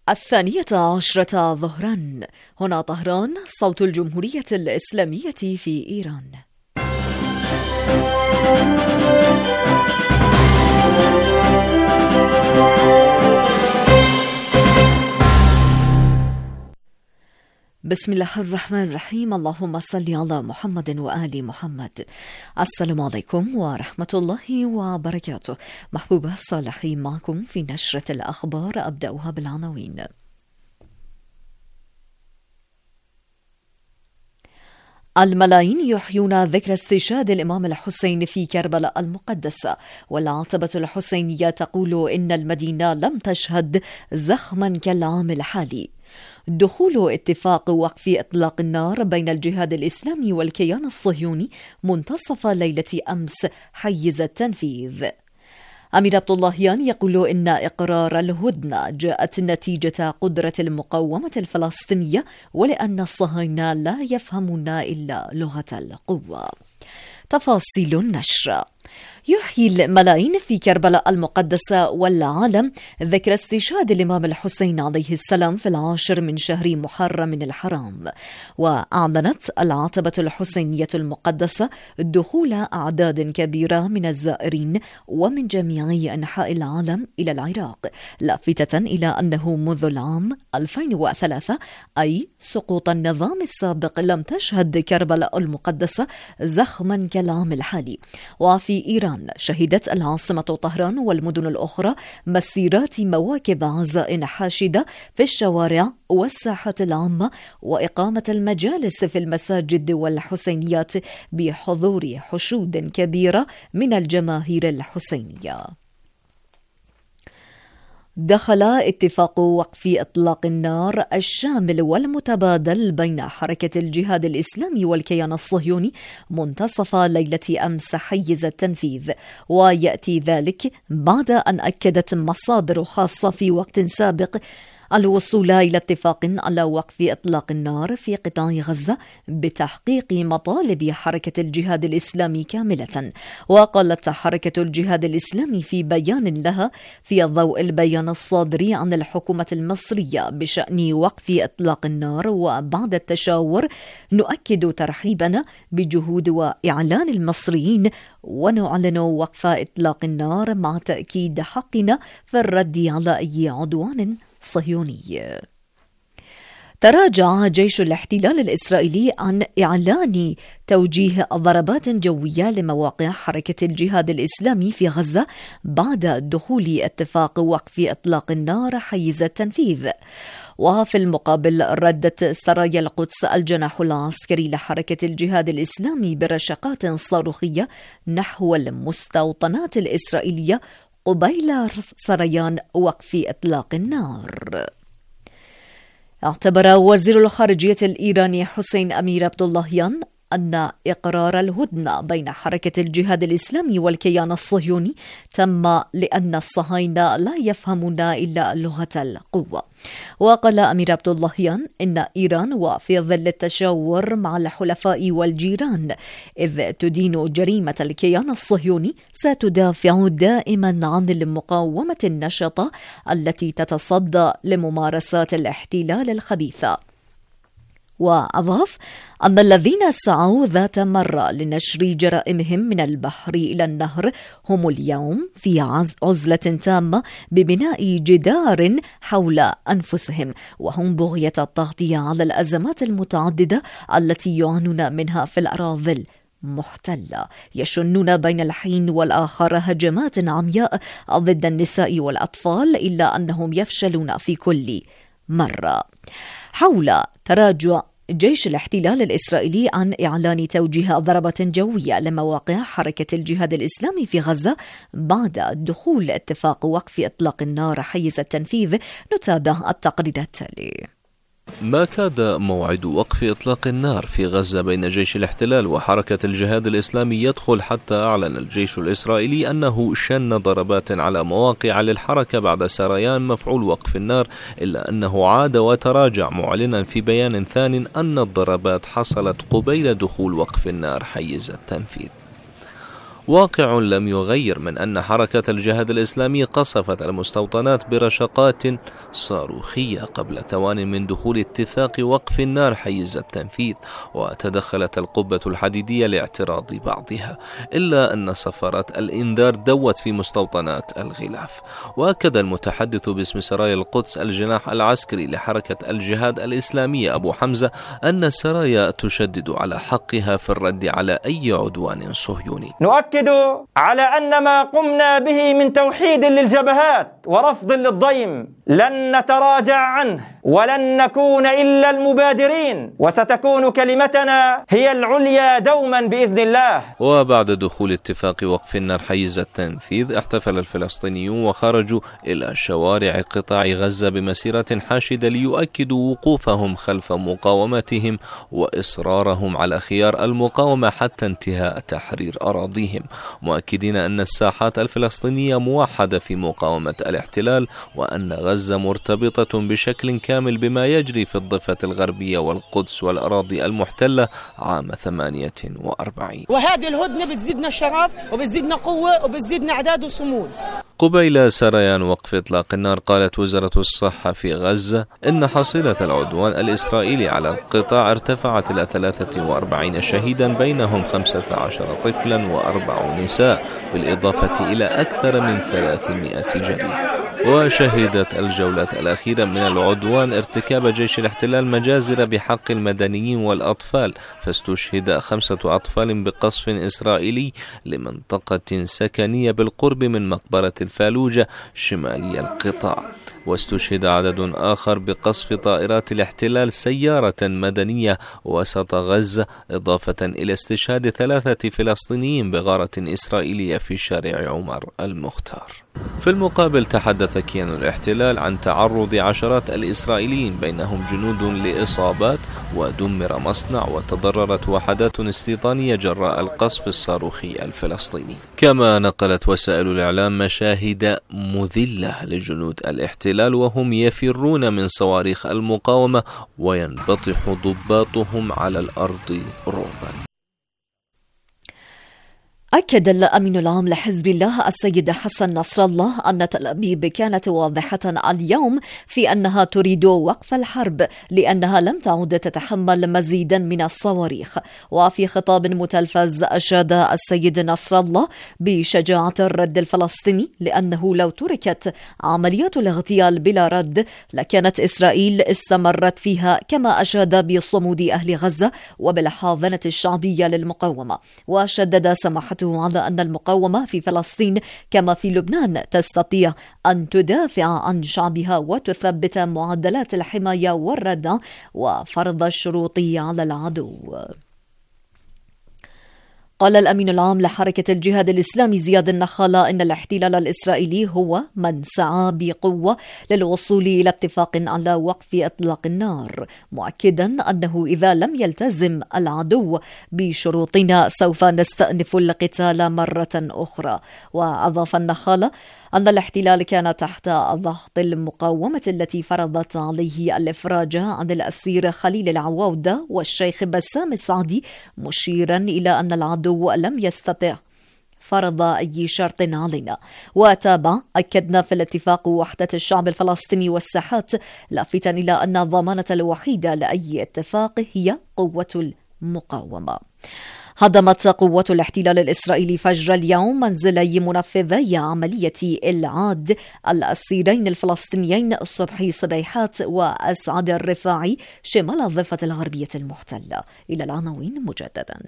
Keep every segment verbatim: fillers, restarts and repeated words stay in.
الثانية عشرة ظهرا. هنا طهران، صوت الجمهورية الإسلامية في إيران. بسم الله الرحمن الرحيم. اللهم صل على محمد وآل محمد. السلام عليكم ورحمة الله وبركاته. محبوبة الصالحين معكم في نشرة الأخبار، أبدأها بالعناوين. الملايين يحيون ذكرى استشهاد الإمام الحسين في كربلاء المقدسة، والعتبة الحسينية تقول إن المدينة لم تشهد زخما كالعام الحالي. دخول اتفاق وقف إطلاق النار بين الجهاد الإسلامي والكيان الصهيوني منتصف ليلة أمس حيز التنفيذ. أمير عبد اللهيان يقول إن إقرار الهدنة جاءت نتيجة قدرة المقاومة الفلسطينية، ولأن الصهاينة لا يفهمون إلا لغة القوة. تفاصيل النشر. يحيي الملايين في كربلاء المقدسة والعالم ذكرى استشهاد الإمام الحسين عليه السلام في العاشر من شهر محرم الحرام. وأعلنت العتبة الحسينية المقدسة دخول أعداد كبيرة من الزائرين ومن جميع أنحاء العالم إلى العراق، لافتة إلى أنه منذ العام ألفين وثلاثة، أي سقوط النظام السابق، لم تشهد كربلاء المقدسة زخما كالعام الحالي. وفي إيران شهدت العاصمة طهران والمدن الأخرى مسيرات مواكب عزاء حاشدة في الشوارع والساحات العامة، وإقامة المجالس في المساجد والحسينيات بحضور حشود كبيرة من الجماهير الحسينية. دخل اتفاق وقف إطلاق النار الشامل والمتبادل بين حركة الجهاد الإسلامي والكيان الصهيوني منتصف ليلة أمس حيز التنفيذ، ويأتي ذلك بعد أن أكدت مصادر خاصة في وقت سابق الوصول إلى اتفاق على وقف إطلاق النار في قطاع غزة بتحقيق مطالب حركة الجهاد الإسلامي كاملة. وقالت حركة الجهاد الإسلامي في بيان لها في ضوء البيان الصادر عن الحكومة المصرية بشأن وقف إطلاق النار وبعد التشاور: نؤكد ترحيبنا بجهود وإعلان المصريين، ونعلن وقف إطلاق النار مع تأكيد حقنا في الرد على أي عدوان صهيوني. تراجع جيش الاحتلال الإسرائيلي عن إعلان توجيه ضربات جوية لمواقع حركة الجهاد الإسلامي في غزة بعد دخول اتفاق وقف إطلاق النار حيز التنفيذ. وفي المقابل ردت سرايا القدس الجناح العسكري لحركة الجهاد الإسلامي برشقات صاروخية نحو المستوطنات الإسرائيلية قبيل سريان وقف إطلاق النار. اعتبر وزير الخارجية الإيراني حسين أمير عبد اللهيان أن إقرار الهدنة بين حركة الجهاد الإسلامي والكيان الصهيوني تم لأن الصهاينة لا يفهمون إلا لغة القوة. وقال أمير عبد اللهيان إن إيران وفي ظل التشاور مع الحلفاء والجيران إذ تدين جريمة الكيان الصهيوني ستدافع دائما عن المقاومة النشطة التي تتصدى لممارسات الاحتلال الخبيثة. وأضاف أن الذين سعوا ذات مرة لنشر جرائمهم من البحر إلى النهر هم اليوم في عزلة تامة ببناء جدار حول أنفسهم، وهم بغية التغطية على الأزمات المتعددة التي يعانون منها في الأراضي محتلة. يشنون بين الحين والآخر هجمات عمياء ضد النساء والأطفال، إلا أنهم يفشلون في كل مرة. حول تراجع جيش الاحتلال الإسرائيلي عن إعلان توجيه ضربة جوية لمواقع حركة الجهاد الإسلامي في غزة بعد دخول اتفاق وقف إطلاق النار حيز التنفيذ، نتابع التقرير التالي. ما كاد موعد وقف إطلاق النار في غزة بين جيش الاحتلال وحركة الجهاد الإسلامي يدخل حتى أعلن الجيش الإسرائيلي أنه شن ضربات على مواقع للحركة بعد سريان مفعول وقف النار، إلا أنه عاد وتراجع معلنا في بيان ثان أن الضربات حصلت قبيل دخول وقف النار حيز التنفيذ. واقع لم يغير من أن حركة الجهاد الإسلامي قصفت المستوطنات برشقات صاروخية قبل ثوان من دخول اتفاق وقف النار حيز التنفيذ، وتدخلت القبة الحديدية لاعتراض بعضها، إلا أن صفارات الإنذار دوت في مستوطنات الغلاف. وأكد المتحدث باسم سرايا القدس الجناح العسكري لحركة الجهاد الإسلامي أبو حمزة أن السرايا تشدد على حقها في الرد على أي عدوان صهيوني. نؤكد على أن ما قمنا به من توحيد للجبهات ورفض للضيم لن نتراجع عنه ولن نكون إلا المبادرين، وستكون كلمتنا هي العليا دوما بإذن الله. وبعد دخول اتفاق وقف النار حيز التنفيذ، احتفل الفلسطينيون وخرجوا إلى شوارع قطاع غزة بمسيرة حاشدة ليؤكدوا وقوفهم خلف مقاومتهم وإصرارهم على خيار المقاومة حتى انتهاء تحرير أراضيهم، مؤكدين أن الساحات الفلسطينية موحدة في مقاومة الاحتلال، وأن غزة مرتبطة بشكل كامل بما يجري في الضفة الغربية والقدس والأراضي المحتلة عام ثمانية وأربعين. وهذه الهدنة بتزيدنا شرف وبتزيدنا قوة وبتزيدنا إعداد وصمود. قبيل سريان وقف إطلاق النار، قالت وزارة الصحة في غزة إن حصيلة العدوان الإسرائيلي على القطاع ارتفعت إلى ثلاثة وأربعين شهيدا، بينهم خمسة عشر طفلا وأربع نساء، بالإضافة إلى أكثر من ثلاثمائة جريح. وشهدت الجولة الأخيرة من العدوان ارتكاب جيش الاحتلال مجازر بحق المدنيين والأطفال، فاستشهد خمسة أطفال بقصف إسرائيلي لمنطقة سكنية بالقرب من مقبرة الفالوجة شمالي القطاع، واستشهد عدد آخر بقصف طائرات الاحتلال سيارة مدنية وسط غزة، إضافة إلى استشهاد ثلاثة فلسطينيين بغارة إسرائيلية في شارع عمر المختار. في المقابل تحدث كيان الاحتلال عن تعرض عشرات الإسرائيليين بينهم جنود لإصابات، ودمر مصنع وتضررت وحدات استيطانية جراء القصف الصاروخي الفلسطيني. كما نقلت وسائل الإعلام مشاهد مذلة لجنود الاحتلال وهم يفرون من صواريخ المقاومة وينبطح ضباطهم على الأرض رعبا. أكد الأمين العام لحزب الله السيد حسن نصر الله أن تل أبيب كانت واضحة اليوم في أنها تريد وقف الحرب لأنها لم تعد تتحمل مزيدا من الصواريخ. وفي خطاب متلفز أشاد السيد نصر الله بشجاعة الرد الفلسطيني، لأنه لو تركت عمليات الاغتيال بلا رد لكانت إسرائيل استمرت فيها، كما أشاد بصمود أهل غزة وبالحاضنة الشعبية للمقاومة. وشدد سماحته على أن المقاومة في فلسطين كما في لبنان تستطيع أن تدافع عن شعبها وتثبت معدلات الحماية والردع وفرض الشروط على العدو. قال الأمين العام لحركة الجهاد الإسلامي زياد النخالة إن الاحتلال الإسرائيلي هو من سعى بقوة للوصول إلى اتفاق على وقف إطلاق النار، مؤكدا أنه إذا لم يلتزم العدو بشروطنا سوف نستأنف القتال مرة أخرى. وأضاف النخالة أن الاحتلال كان تحت ضغط المقاومة التي فرضت عليه الإفراج عن الأسير خليل العواودة والشيخ بسام السعدي، مشيرا إلى أن العدو لم يستطع فرض أي شرط علينا. وتابع: أكدنا في الاتفاق وحدة الشعب الفلسطيني والساحات، لافتا إلى أن الضمانة الوحيدة لأي اتفاق هي قوة المقاومة. هدمت قوة الاحتلال الإسرائيلي فجر اليوم منزلي منفذي عملية إلعاد الأسيرين الفلسطينيين صبحي صبيحات وأسعد الرفاعي شمال الضفة الغربية المحتلة. إلى العناوين مجددا.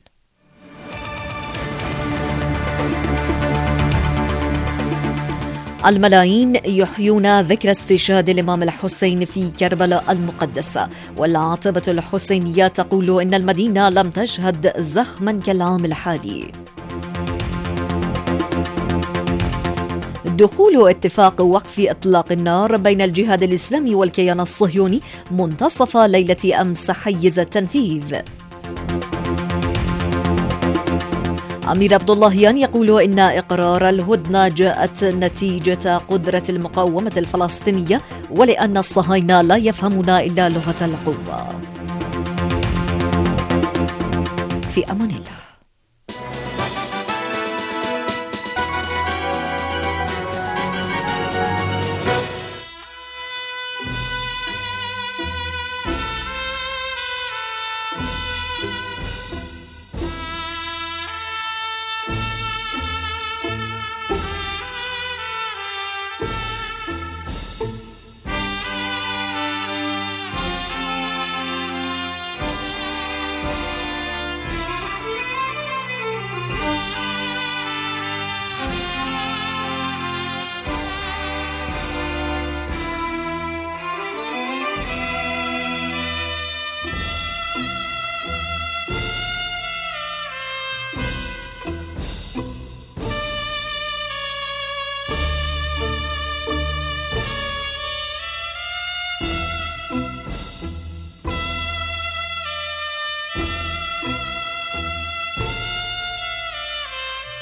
الملايين يحيون ذكرى استشهاد الإمام الحسين في كربلاء المقدسة، والعاطبة الحسينية تقول إن المدينة لم تشهد زخما كالعام الحالي. دخول اتفاق وقف إطلاق النار بين الجهاد الإسلامي والكيان الصهيوني منتصف ليلة أمس حيز التنفيذ. أمير عبد اللهيان يقول إن إقرار الهدنة جاءت نتيجة قدرة المقاومة الفلسطينية، ولأن الصهاينة لا يفهمون إلا لغة القوة. في أمان الله.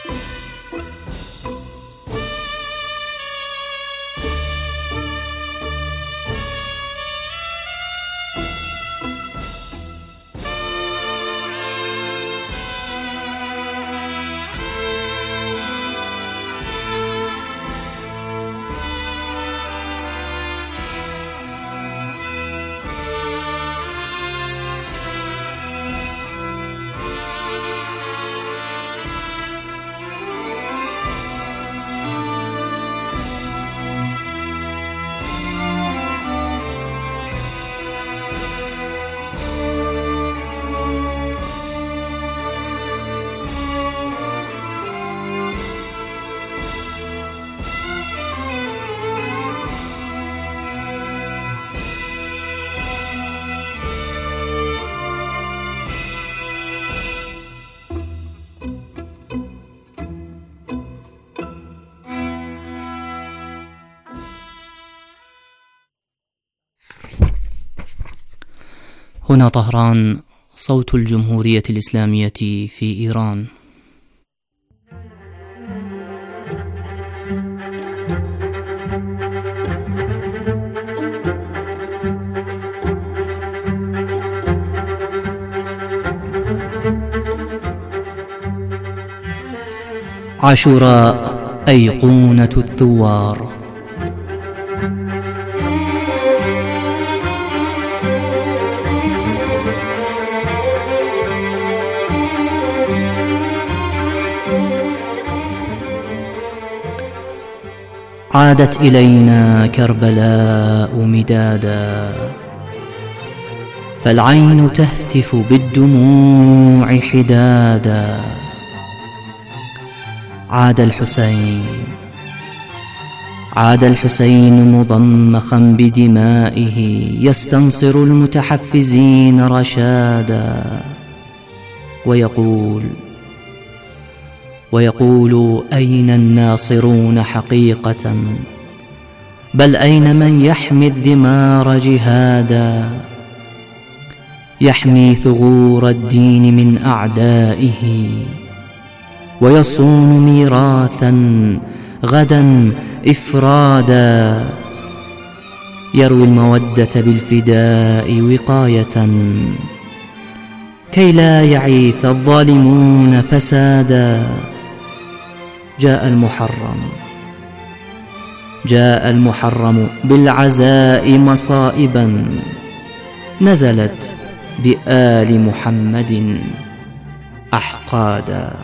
هنا طهران، صوت الجمهورية الإسلامية في إيران. عاشوراء، أيقونة الثوار. عادت إلينا كربلاء مدادا، فالعين تهتف بالدموع حدادا. عاد الحسين، عاد الحسين مضمخا بدمائه، يستنصر المتحفزين رشادا، ويقول ويقول أين الناصرون حقيقة؟ بل أين من يحمي الذمار جهادا، يحمي ثغور الدين من أعدائه، ويصون ميراثا غدا إفرادا، يروي المودة بالفداء وقاية، كي لا يعيث الظالمون فسادا. جاء المحرم، جاء المحرم بالعزاء مصائبا، نزلت بآل محمد أحقادا.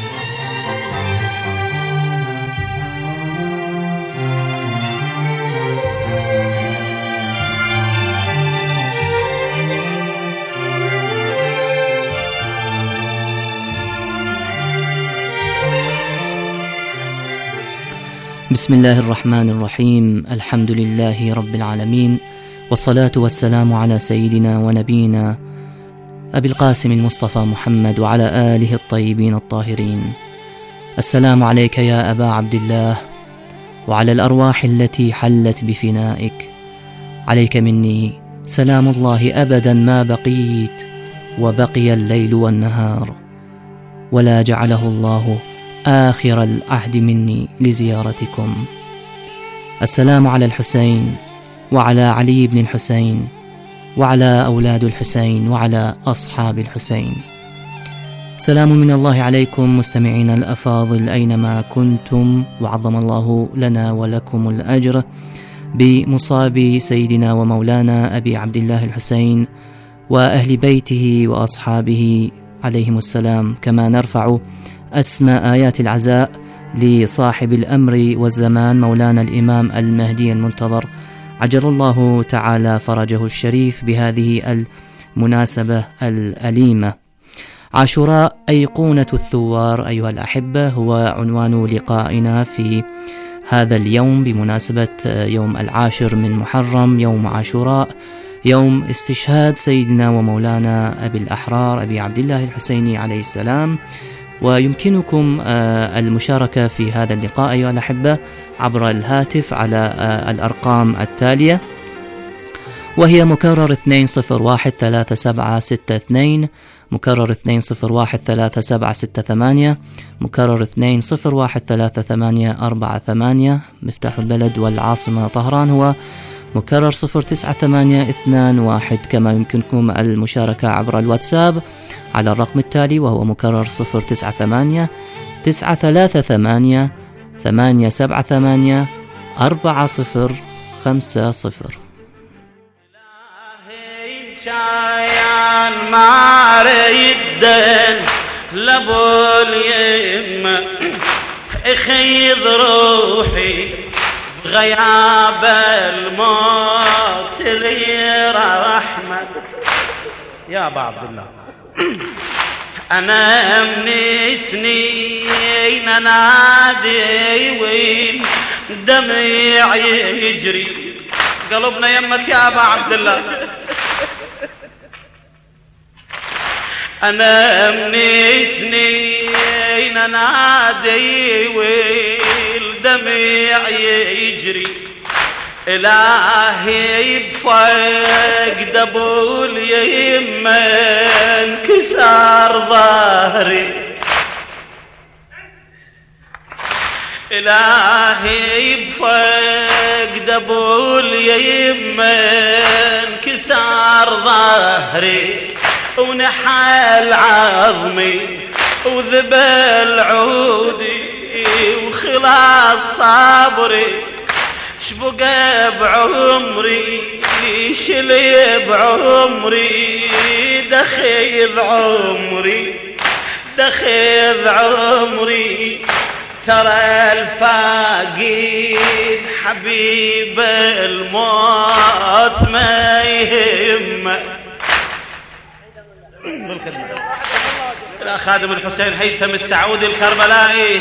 بسم الله الرحمن الرحيم. الحمد لله رب العالمين، والصلاة والسلام على سيدنا ونبينا أبي القاسم المصطفى محمد وعلى آله الطيبين الطاهرين. السلام عليك يا أبا عبد الله، وعلى الأرواح التي حلت بفنائك. عليك مني سلام الله أبدا ما بقيت، وبقي الليل والنهار، ولا جعله الله آخر العهد مني لزيارتكم. السلام على الحسين، وعلى علي بن الحسين، وعلى أولاد الحسين، وعلى أصحاب الحسين. سلام من الله عليكم مستمعين الأفاضل أينما كنتم، وعظم الله لنا ولكم الأجر بمصاب سيدنا ومولانا أبي عبد الله الحسين وأهل بيته وأصحابه عليهم السلام. كما نرفع أسمى آيات العزاء لصاحب الأمر والزمان مولانا الإمام المهدي المنتظر، عجل الله تعالى فرجه الشريف بهذه المناسبة الأليمة. عاشوراء، أيقونة الثوار. أيها الأحبة، هو عنوان لقائنا في هذا اليوم بمناسبة يوم العاشر من محرم، يوم عاشوراء، يوم استشهاد سيدنا ومولانا أبي الأحرار أبي عبد الله الحسيني عليه السلام. ويمكنكم المشاركة في هذا اللقاء أيها الأحبة عبر الهاتف على الأرقام التالية، وهي مكرر اثنين صفر واحد ثلاثة سبعة ستة اثنين مكرر اثنين صفر واحد ثلاثة سبعة ستة ثمانية، مكرر اثنين صفر واحد ثلاثة ثمانية أربعة ثمانية. مفتاح البلد والعاصمة طهران هو مكرر صفر تسعة ثمانية اثنان واحد. كما يمكنكم المشاركة عبر الواتساب على الرقم التالي وهو مكرر صفر تسعة ثمانية تسعة ثلاثة ثمانية ثمانية سبعة ثمانية أربعة صفر خمسة صفر. شايان ما ريدن لبول يم اخيض روحي غياب الموت لي رحمة يا ابا عبد الله. انا من سنين انادي وين دمعي يجري قلبنا يمك يا ابا عبد الله. أنا من سنين أنادي والدمع يجري إلهي بفقد أبو اليمة انكسر ظهري، إلهي بفقد أبو اليمة انكسر ظهري ونحل عظمي وذبل عودي وخلاص صبري شبقى بعمري شلي بعمري دخيذ عمري دخيذ عمري. ترى الفاقد حبيب الموت ما يهمه. خادم الحسين هيثم السعودي الكربلائي.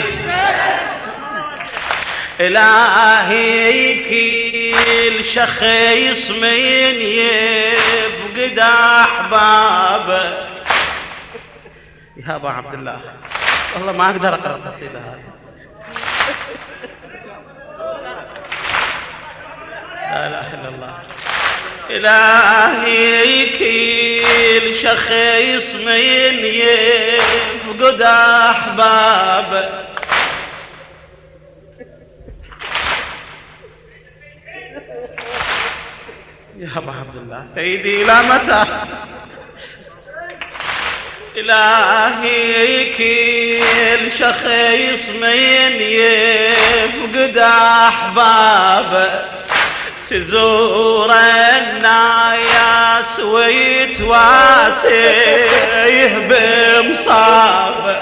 إلهي كل شخيص من يفقد أحبابه يا أبا عبد الله. والله ما أقدر أقرأ القصيدة هذه. لا إله إلا الله. إلهي كل شخيص من يفقد أحبابه يا أبا عبد الله. سيدي إلى متى؟ إلهي كل شخيص من يفقد أحبابه تزور الناس ويتواسيه بمصابه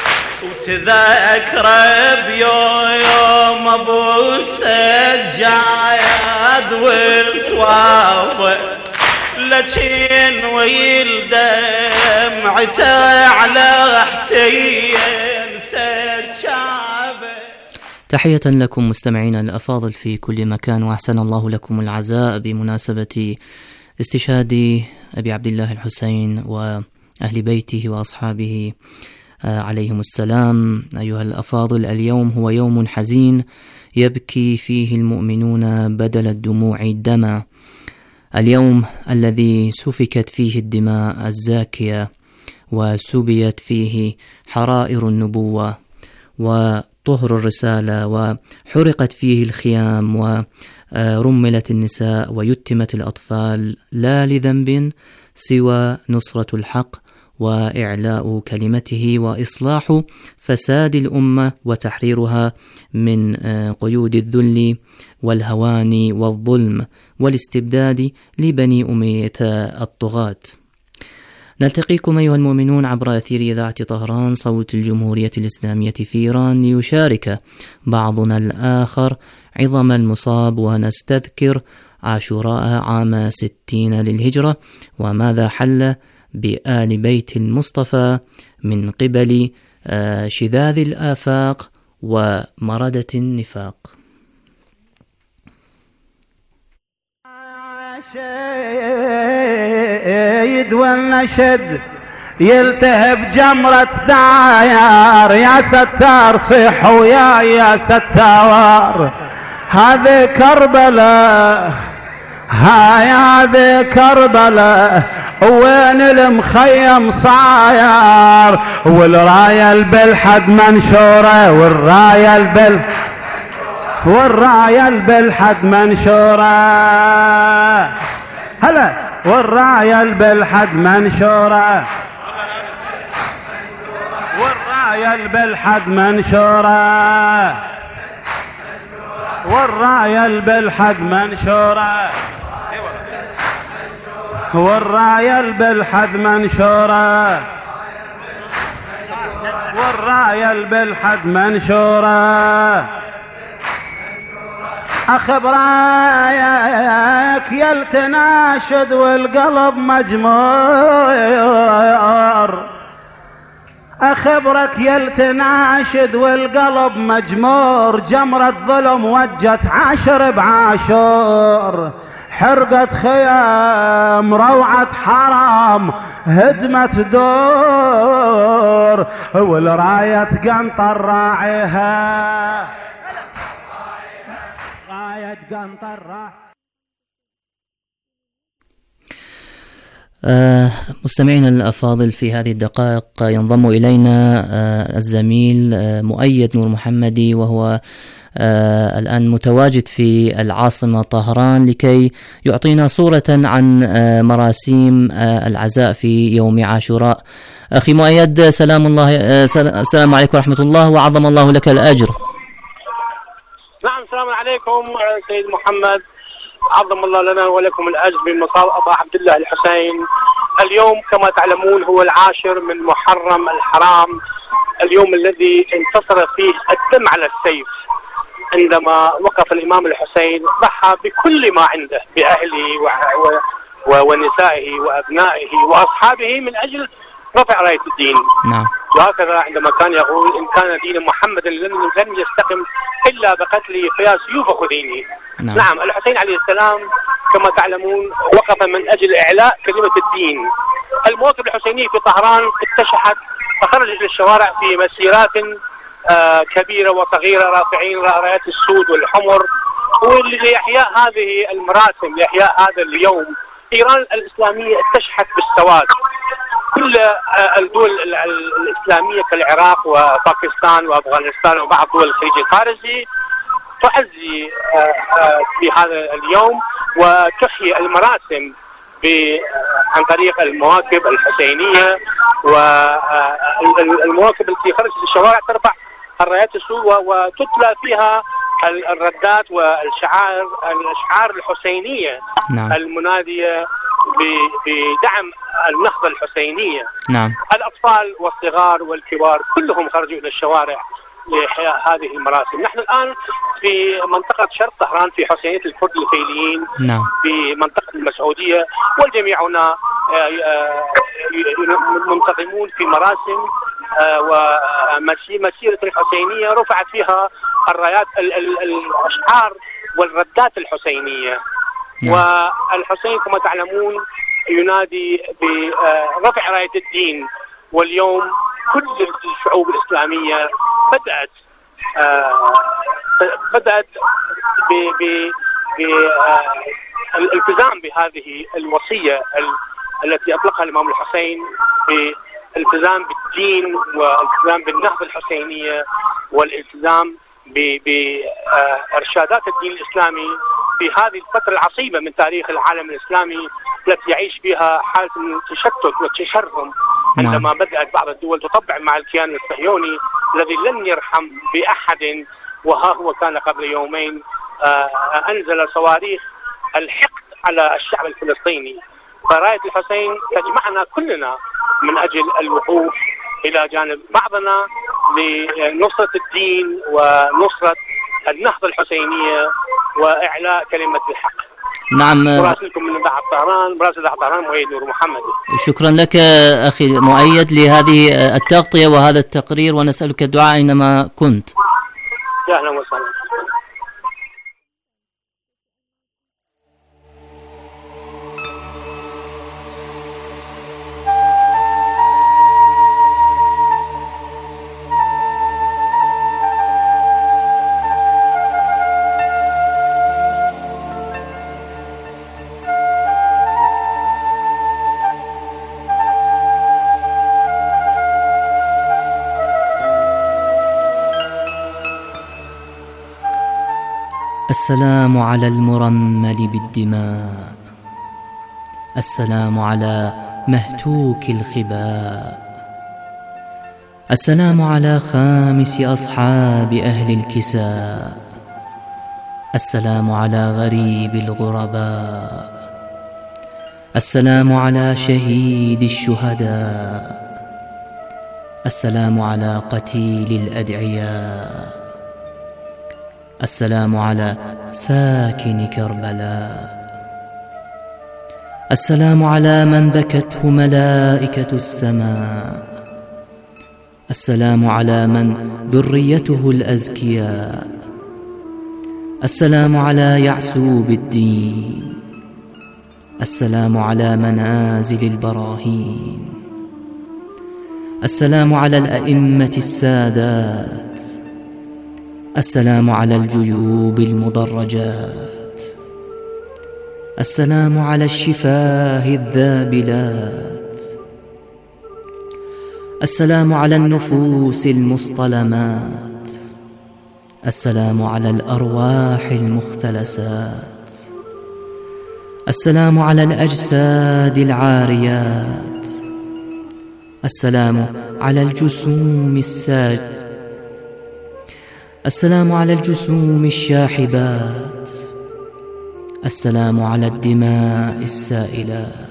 وتذكر بيوم ابو السجاد والصوابه لكن ويلدمعته على حسين سجابه. تحية لكم مستمعينا الأفاضل في كل مكان، وأحسن الله لكم العزاء بمناسبة استشهاد أبي عبد الله الحسين وأهل بيته وأصحابه عليهم السلام. أيها الأفاضل، اليوم هو يوم حزين يبكي فيه المؤمنون بدل الدموع دما، اليوم الذي سفكت فيه الدماء الزاكية وسبيت فيه حرائر النبوة وطهر الرسالة وحرقت فيه الخيام ورملت النساء ويتمت الأطفال، لا لذنب سوى نصرة الحق وإعلاء كلمته وإصلاح فساد الأمة وتحريرها من قيود الذل والهوان والظلم والاستبداد لبني أمية الطغاة. نلتقيكم أيها المؤمنون عبر أثير إذاعة طهران صوت الجمهورية الإسلامية في إيران ليشارك بعضنا الآخر عظم المصاب ونستذكر عاشوراء عام ستين للهجرة وماذا حل بآل بيت المصطفى من قبل شذاذ الآفاق ومردة النفاق. شيد والنشد يلتهب جمرة دايار، يا ستار صح ويا يا ستار، هذه كربلاء هايا ذي كربلاء وين المخيم صاير والراية البلحد منشورة والراية البل والراية البلحد منشورة هلا والراية البلحد منشورة والراية البلحد منشورة والراية البلحد منشورة والراية البلحد منشورة والراية البلحد منشورة أخبرايك يلتناشد والقلب مجمور أخبرك يلتناشد والقلب مجمور جمرة ظلم وجت عشر بعاشور حرقت خيام روعة حرام هدمت دور والراية قنطر راعيها راية قنطر راعيها. آه مستمعينا الأفاضل، في هذه الدقائق ينضم إلينا آه الزميل آه مؤيد نور محمدي، وهو آه الآن متواجد في العاصمة طهران لكي يعطينا صورة عن آه مراسيم آه العزاء في يوم عاشوراء. أخي مؤيد، سلام الله آه السلام عليكم ورحمة الله وعظم الله لك الأجر. نعم، السلام عليكم سيد محمد، عظم الله لنا ولكم الأجر بمصاب أبا عبد الله الحسين. اليوم كما تعلمون هو العاشر من محرم الحرام، اليوم الذي انتصر فيه الدم على السيف عندما وقف الإمام الحسين، ضحى بكل ما عنده بأهله و... و... ونسائه وأبنائه وأصحابه من أجل رفع راية الدين. نعم. وهكذا عندما كان يقول إن كان دين محمد لن يستقم إلا بقتله فيا سيوف دينه. نعم. نعم، الحسين عليه السلام كما تعلمون وقف من أجل إعلاء كلمة الدين. المواكب الحسينية في طهران اتشحت فخرجت إلى الشوارع في مسيرات آه كبيرة وصغيرة رافعين رايات السود والحمر ولإحياء هذه المراسم، لإحياء هذا اليوم. إيران الإسلامية اتشحت بالسواد، كل الدول الإسلامية كالعراق وباكستان وأفغانستان وبعض دول الخليج الفارسي تعزي في هذا اليوم وتحيي المراسم عن طريق المواكب الحسينية والمواكب التي خرجت للشوارع ترفع الرايات السود وتتلى فيها الردات والشعار الأشعار الحسينية. نعم. المنادية بدعم النهضة الحسينية. نعم. الأطفال والصغار والكبار كلهم خرجوا إلى الشوارع لإحياء هذه المراسم. نحن الآن في منطقة شرق طهران في حسينية الكرد الفيليين. نعم. في منطقة المسعودية، والجميع هنا منتظمون في مراسم ومسيرة الحسينية رفعت فيها الرايات الأشعار والردات الحسينية. نعم. والحسين كما تعلمون ينادي برفع راية الدين، واليوم كل الشعوب الإسلامية بدأت بدأت بالالتزام بهذه الوصية التي أطلقها الإمام الحسين، بالالتزام بالدين والالتزام بالنهضة الحسينية والالتزام بإرشادات الدين الإسلامي في هذه الفترة العصيبة من تاريخ العالم الإسلامي التي يعيش فيها حالة من التشتت والتشرذم، عندما بدأت بعض الدول تطبع مع الكيان الصهيوني الذي لن يرحم بأحد. وها هو كان قبل يومين أنزل صواريخ الحقد على الشعب الفلسطيني. فراية الحسين تجمعنا كلنا من أجل الوقوف إلى جانب بعضنا لنصرة الدين ونصرة النهضة الحسينية وإعلاء كلمة الحق. نعم. مراسلكم من إذاعة طهران، مراسل إذاعة طهران مؤيد نور محمد. شكرا لك أخي مؤيد لهذه التغطية وهذا التقرير، ونسألك الدعاء أينما كنت. يا أهلا وسهلا. السلام على المرمل بالدماء، السلام على مهتوك الخباء، السلام على خامس أصحاب أهل الكساء، السلام على غريب الغرباء، السلام على شهيد الشهداء، السلام على قتيل الأدعياء، السلام على ساكن كربلاء، السلام على من بكته ملائكة السماء، السلام على من ذريته الأزكياء، السلام على يعسوب الدين، السلام على منازل البراهين، السلام على الأئمة السادات، السلام على الجيوب المدرجات، السلام على الشفاه الذابلات، السلام على النفوس المصطلمات، السلام على الأرواح المختلسات، السلام على الأجساد العاريات، السلام على الجسوم الساجدة، السلام على الجسوم الشاحبات، السلام على الدماء السائلات،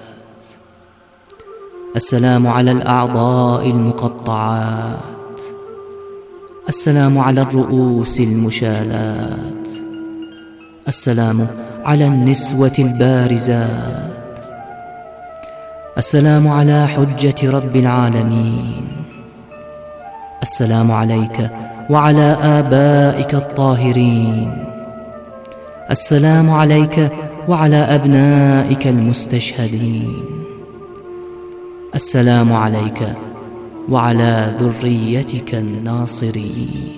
السلام على الأعضاء المقطعات، السلام على الرؤوس المشالات، السلام على النسوة البارزات، السلام على حجة رب العالمين، السلام عليك وعلى آبائك الطاهرين، السلام عليك وعلى أبنائك المستشهدين، السلام عليك وعلى ذريتك الناصرين.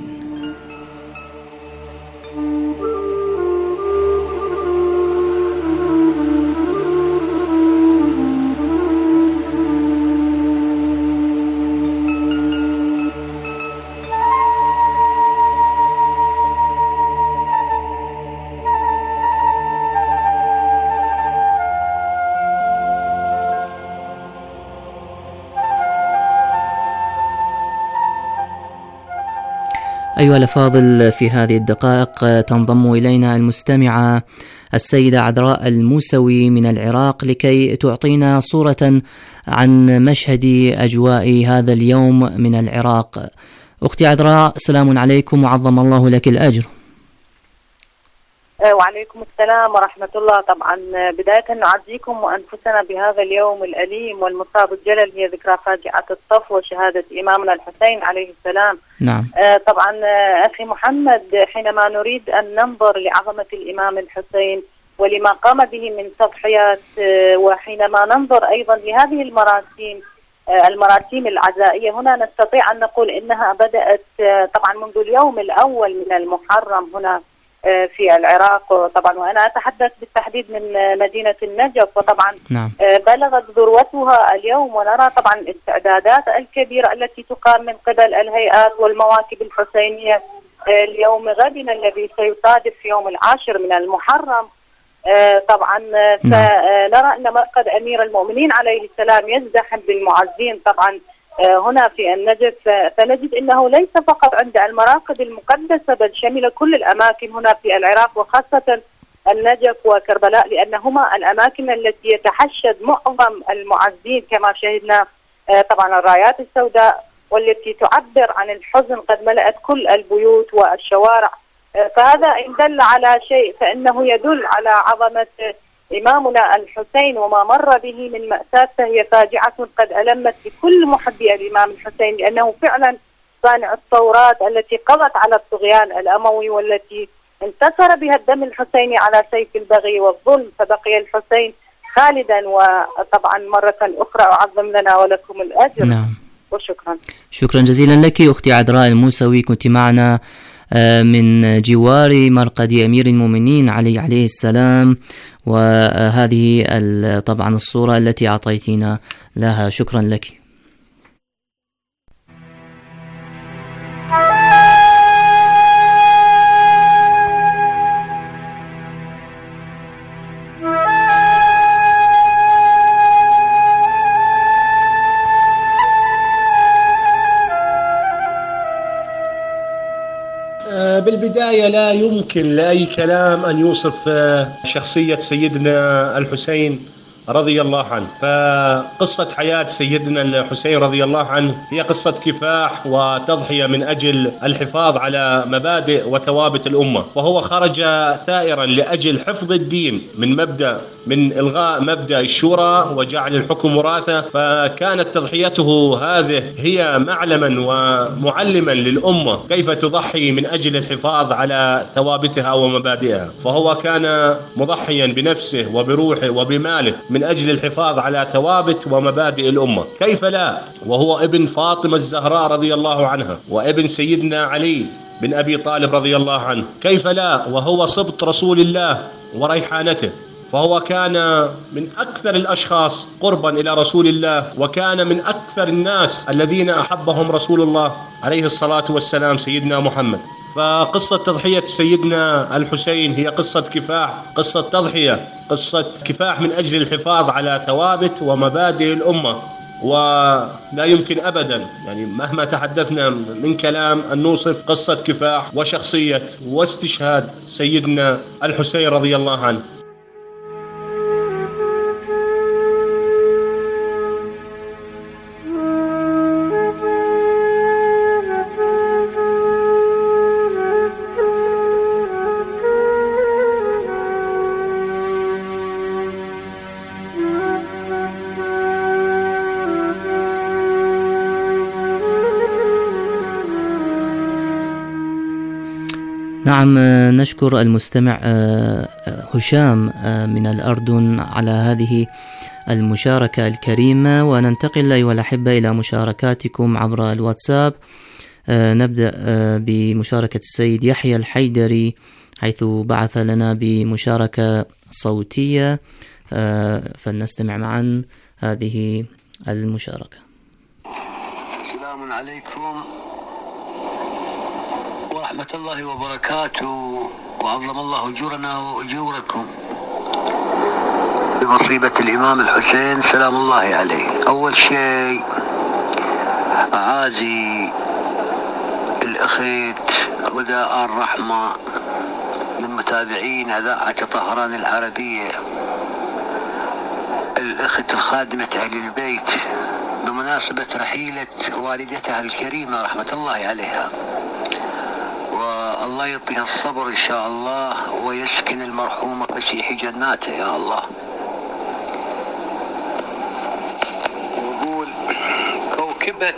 أيها الأفاضل، في هذه الدقائق تنضم إلينا المستمعة السيدة عذراء الموسوي من العراق لكي تعطينا صورة عن مشهد أجواء هذا اليوم من العراق. أختي عذراء، سلام عليكم وعظم الله لك الأجر. وعليكم السلام ورحمة الله. طبعا بداية نعزيكم وأنفسنا بهذا اليوم الأليم والمصاب الجلل، هي ذكرى فاجعة الصف وشهادة إمامنا الحسين عليه السلام. نعم. طبعا أخي محمد، حينما نريد أن ننظر لعظمة الإمام الحسين ولما قام به من تضحيات، وحينما ننظر أيضا لهذه المراسيم المراسيم العزائية، هنا نستطيع أن نقول إنها بدأت طبعا منذ اليوم الأول من المحرم هنا في العراق طبعا، وأنا أتحدث بالتحديد من مدينة النجف، وطبعا نعم. بلغت ذروتها اليوم، ونرى طبعا الاستعدادات الكبيرة التي تقام من قبل الهيئات والمواكب الحسينية اليوم غد الذي سيصادف في يوم العاشر من المحرم. طبعا فنرى أن مرقد أمير المؤمنين عليه السلام يزدحم بالمعزين طبعا هنا في النجف، فنجد أنه ليس فقط عند المراقد المقدسة بل شمل كل الأماكن هنا في العراق، وخاصة النجف وكربلاء، لأنهما الأماكن التي يتحشد معظم المعزين كما شهدنا طبعا الرايات السوداء، والتي تعبر عن الحزن قد ملأت كل البيوت والشوارع. فهذا إن دل على شيء فإنه يدل على عظمة إمامنا الحسين وما مر به من مأساة، فهي فاجعة قد ألمت بكل محبي الإمام الحسين، لأنه فعلا صانع الثورات التي قضت على الطغيان الأموي والتي انتصر بها الدم الحسيني على سيف البغي والظلم، فبقي الحسين خالدا. وطبعا مرة أخرى أعظم لنا ولكم الأجر. نعم. وشكرا. شكرا جزيلا لك أختي عذراء الموسوي، كنت معنا من جوار مرقد أمير المؤمنين علي عليه السلام، وهذه طبعا الصورة التي أعطيتنا لها. شكرا لك. بالبداية لا يمكن لأي كلام أن يوصف شخصية سيدنا الحسين رضي الله عنه. فقصة حياة سيدنا الحسين رضي الله عنه هي قصة كفاح وتضحية من أجل الحفاظ على مبادئ وثوابت الأمة، فهو خرج ثائرا لأجل حفظ الدين من مبدأ من إلغاء مبدأ الشورى وجعل الحكم وراثة. فكانت تضحيته هذه هي معلما ومعلما للأمة كيف تضحي من أجل الحفاظ على ثوابتها ومبادئها. فهو كان مضحيا بنفسه وبروحه وبماله من أجل الحفاظ على ثوابت ومبادئ الأمة. كيف لا وهو ابن فاطمة الزهراء رضي الله عنها وابن سيدنا علي بن أبي طالب رضي الله عنه. كيف لا وهو سبط رسول الله وريحانته. فهو كان من أكثر الأشخاص قربا إلى رسول الله، وكان من أكثر الناس الذين أحبهم رسول الله عليه الصلاة والسلام سيدنا محمد. فقصة تضحية سيدنا الحسين هي قصة كفاح، قصة تضحية، قصة كفاح من أجل الحفاظ على ثوابت ومبادئ الأمة. ولا يمكن أبدا يعني مهما تحدثنا من كلام أن نوصف قصة كفاح وشخصية واستشهاد سيدنا الحسين رضي الله عنه. نعم، نشكر المستمع هشام من الأردن على هذه المشاركة الكريمة، وننتقل أيها الأحبة إلى مشاركاتكم عبر الواتساب. نبدأ بمشاركة السيد يحيى الحيدري حيث بعث لنا بمشاركة صوتية، فلنستمع معا هذه المشاركة. السلام عليكم ورحمة الله وبركاته، وعظم الله أجورنا وأجوركم بمصيبة الإمام الحسين سلام الله عليه. أول شيء أعازي الأخيت وداء الرحمة من متابعين إذاعة طهران العربية، الأخت الخادمة أهل البيت بمناسبة رحيلة والدتها الكريمة رحمة الله عليها، والله يعطيها الصبر إن شاء الله ويسكن المرحومة فسيح جناته يا الله. نقول كوكبة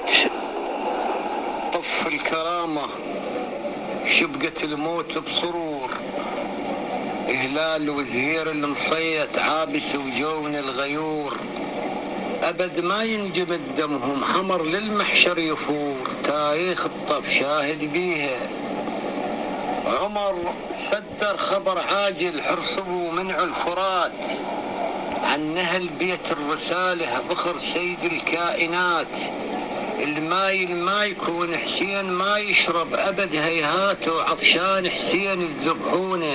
طف الكرامة شبقة الموت بسرور، إهلال وزهير المصيت عابس وجون الغيور، أبد ما ينجمد دمهم حمر للمحشر يفور، تاريخ الطف شاهد بيها. عمر صدر خبر عاجل حرصبوا منع الفرات، عن نهل بيت الرسالة ذخر سيد الكائنات، الماي الماي يكون حسين ما يشرب أبد هيهاته، عطشان حسين الذبحونه.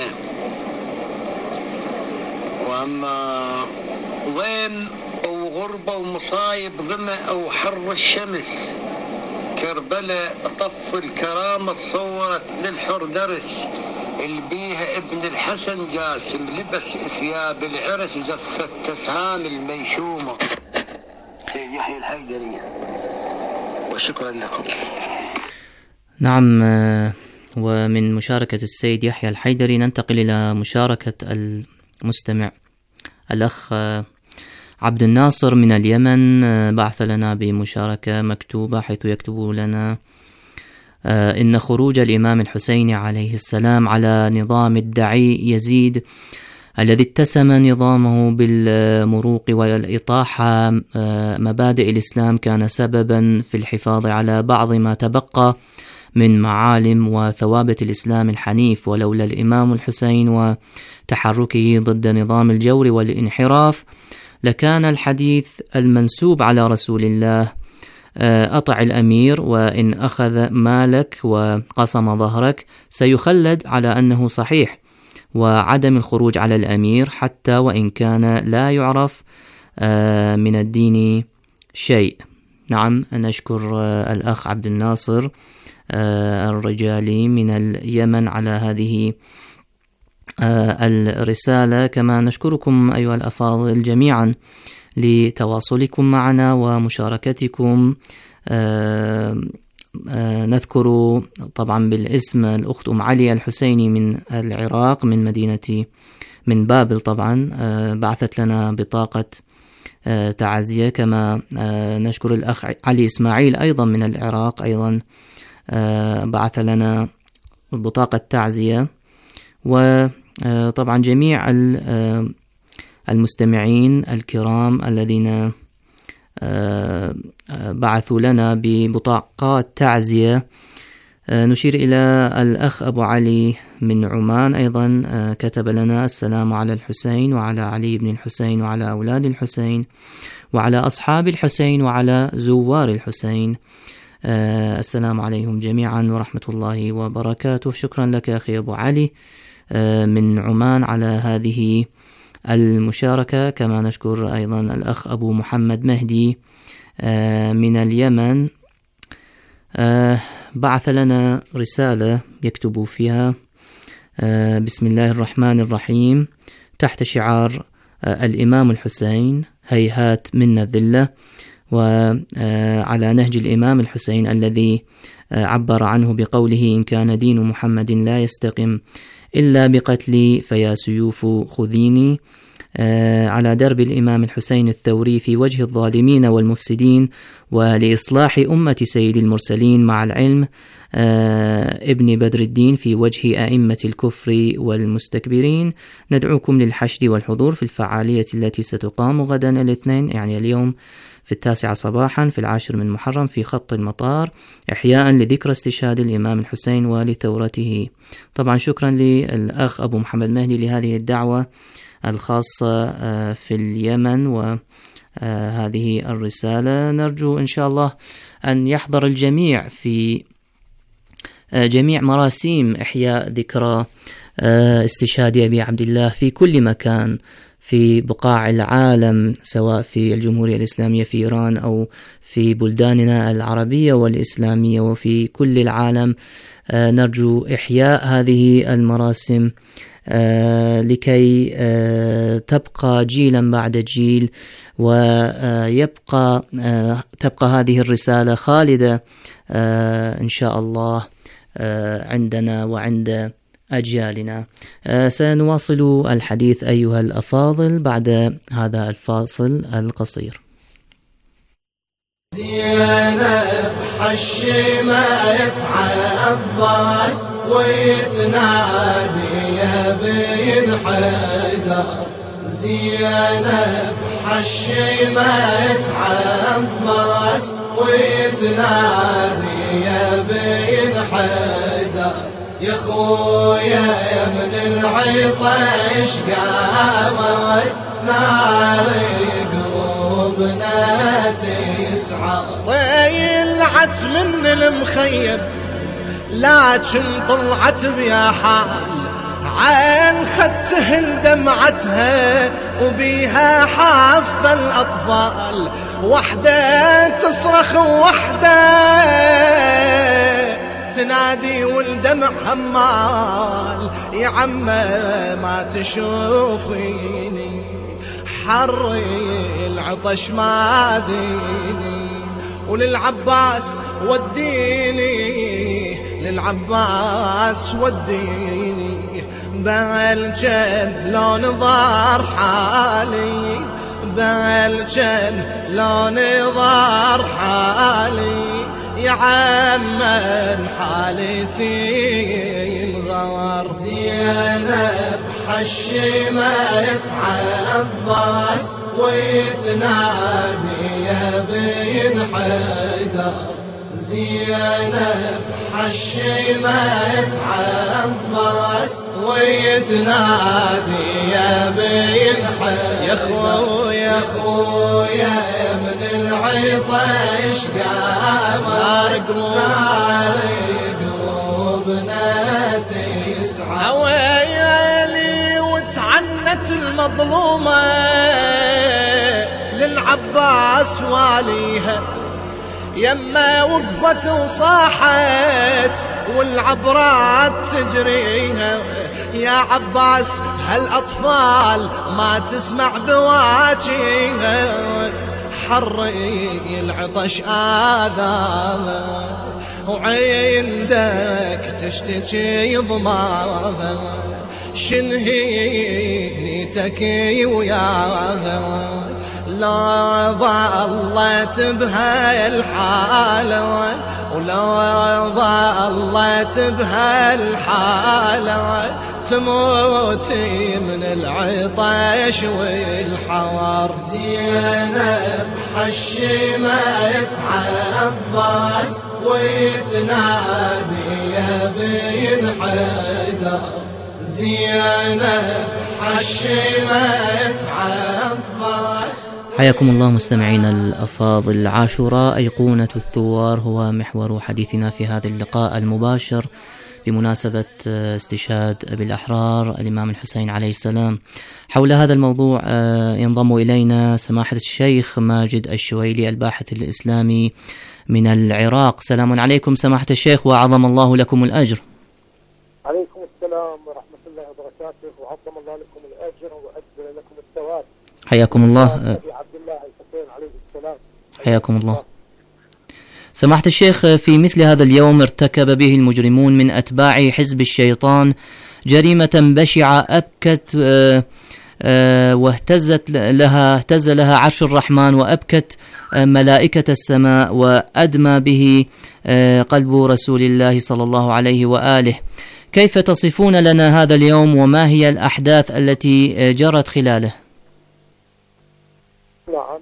وأما ضيم أو غربة ومصايب ظمأ أو حر الشمس، كربلاء طف الكرامة تصورت للحر درس، البيها ابن الحسن جاسم لبس ثياب العرس وزفت تسهام الميشومة. سيد يحيى الحيدري، وشكرا لكم. نعم، ومن مشاركة السيد يحيى الحيدري ننتقل إلى مشاركة المستمع الأخ عبد الناصر من اليمن. بعث لنا بمشاركة مكتوبة حيث يكتب لنا: إن خروج الإمام الحسين عليه السلام على نظام الدعي يزيد الذي اتسم نظامه بالمروق والإطاحة مبادئ الإسلام كان سببا في الحفاظ على بعض ما تبقى من معالم وثوابت الإسلام الحنيف، ولولا الإمام الحسين وتحركه ضد نظام الجور والانحراف لكان الحديث المنسوب على رسول الله أطع الأمير وإن أخذ مالك وقسم ظهرك سيخلد على أنه صحيح، وعدم الخروج على الأمير حتى وإن كان لا يعرف من الدين شيء. نعم، نشكر الأخ عبد الناصر الرجال من اليمن على هذه الرسالة. كما نشكركم أيها الأفاضل جميعا لتواصلكم معنا ومشاركتكم. نذكر طبعا بالاسم الأخت أم علي الحسيني من العراق من مدينة من بابل، طبعا بعثت لنا بطاقة تعزية. كما نشكر الأخ علي إسماعيل أيضا من العراق، أيضا بعث لنا بطاقة تعزية. وطبعا جميع المستمعين الكرام الذين بعثوا لنا ببطاقات تعزية، نشير إلى الأخ أبو علي من عمان، أيضا كتب لنا: السلام على الحسين وعلى علي بن الحسين وعلى أولاد الحسين وعلى أصحاب الحسين وعلى زوار الحسين، السلام عليهم جميعا ورحمة الله وبركاته. شكرا لك أخي أبو علي من عمان على هذه المشاركة. كما نشكر أيضا الأخ أبو محمد مهدي من اليمن، بعث لنا رسالة يكتب فيها: بسم الله الرحمن الرحيم، تحت شعار الإمام الحسين هيهات منا الذلة، وعلى نهج الإمام الحسين الذي عبر عنه بقوله: إن كان دين محمد لا يستقم إلا بقتلي فيا سيوف خذيني، على درب الإمام الحسين الثوري في وجه الظالمين والمفسدين ولإصلاح أمة سيد المرسلين، مع العلم ابن بدر الدين في وجه أئمة الكفر والمستكبرين. ندعوكم للحشد والحضور في الفعالية التي ستقام غدا الاثنين، يعني اليوم في التاسعة صباحا في العاشر من محرم في خط المطار، إحياء لذكرى استشهاد الإمام الحسين ولثورته. طبعا شكرا للأخ أبو محمد مهدي لهذه الدعوة الخاصة في اليمن وهذه الرسالة. نرجو إن شاء الله أن يحضر الجميع في جميع مراسيم إحياء ذكرى استشهاد أبي عبد الله في كل مكان في بقاع العالم، سواء في الجمهورية الإسلامية في إيران أو في بلداننا العربية والإسلامية وفي كل العالم. نرجو إحياء هذه المراسم لكي تبقى جيلا بعد جيل، ويبقى تبقى هذه الرسالة خالدة إن شاء الله عندنا وعند أجيالنا. سنواصل الحديث أيها الأفاضل بعد هذا الفاصل القصير. زينب حشي ما يتعباس ويتنادي يا بن حيدر، زينب حشي ما يتعباس ويتنادي يا بن حيدر، يا خويا يا من العطش قامت نار قلوبنا تسعى، طلعت من المخيم لكن طلعت بيا حال، عين خدته دمعتها وبيها حاف الأطفال، وحدة تصرخ وحدة تنادي والدمع همال، يا عمه ما تشوفيني حري العطش ما ديني، وللعباس وديني للعباس وديني، بالجن لو نظر حالي، بالجن لو نظر حالي، يا عمن حالتي الغار، زينب حشي ما يتعباس ويتنادي يا بن حيدر، زينب حشي ما يتعباس ويتنادي يا بن حيدر، يا خويا يا خويا يا من العطش قامت قلوبنا تسعى، ويلي وتعنت المظلومة للعباس واليها، يما وقفت وصاحت والعبرات تجريها يا عباس هالأطفال ما تسمع بواجيها حري العطش آذاها وعندك تشتكي ضماها شنهي تكي وياها لا ظلت بهالحالة ولا ظلت بهالحالة تموتي من العطش والحوار زينب حشمت عباس ويتنادي يا بن حيدر زينب حشمت عباس. حياكم الله مستمعينا الأفاضل. عاشوراء أيقونة الثوار هو محور حديثنا في هذا اللقاء المباشر بمناسبة استشهاد أبي الأحرار الإمام الحسين عليه السلام. حول هذا الموضوع ينضم إلينا سماحة الشيخ ماجد الشويلي الباحث الإسلامي من العراق. سلام عليكم سماحة الشيخ وعظم الله لكم الأجر. عليكم السلام ورحمة الله وبركاته وعظم الله لكم الأجر وأجزل لكم الثواب. حياكم الله. أبي عبد الله الحسين عليه السلام. حياكم الله. سماحة الشيخ، في مثل هذا اليوم ارتكب به المجرمون من أتباع حزب الشيطان جريمة بشعة أبكت واهتزت لها اهتز لها عرش الرحمن وأبكت ملائكة السماء وأدمى به قلب رسول الله صلى الله عليه وآله. كيف تصفون لنا هذا اليوم وما هي الأحداث التي جرت خلاله؟ نعم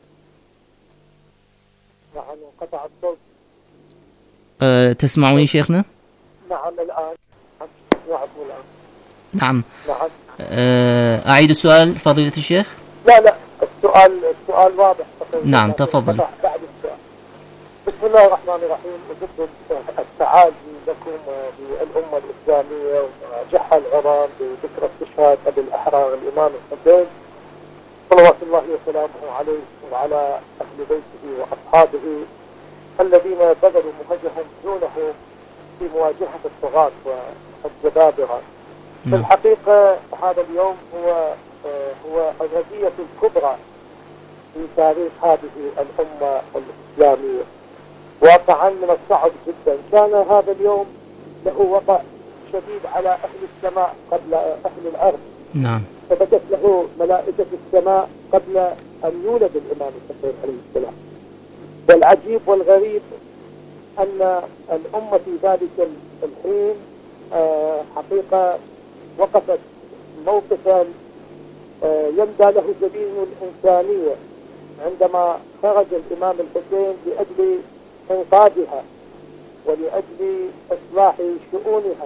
نعم انقطع الصوت. أه تسمعوني شيخنا؟ نعم الآن. نعم الآن. نعم. نعم. أه أعيد السؤال فضيلة الشيخ؟ لا لا السؤال السؤال واضح. نعم تفضل. بعد السؤال. بسم الله الرحمن الرحيم. أجد التعازي لكم بالأمة الإسلامية وجح العظام بذكرى استشهاد أبي الأحرار الإمام الحسين صلوات الله وسلامه عليه وعلى أهل بيته وأصحابه الذين بذلوا مهجهم دونه في مواجهة الطغاة والجبابرة. في الحقيقة هذا اليوم هو هو الرزية الكبرى في تاريخ هذه الأمة الإسلامية. واقعا من الصعب جدا كان هذا اليوم له وقع شديد على أهل السماء قبل أهل الأرض. نعم. ثبتت له ملائكة السماء قبل أن يولد الإمام الحسين عليه السلام. والعجيب والغريب أن الأمة في ذلك الحين حقيقة وقفت موقفا يندى له جبين الإنسانية عندما خرج الإمام الحسين لأجل إنقاذها ولأجل إصلاح شؤونها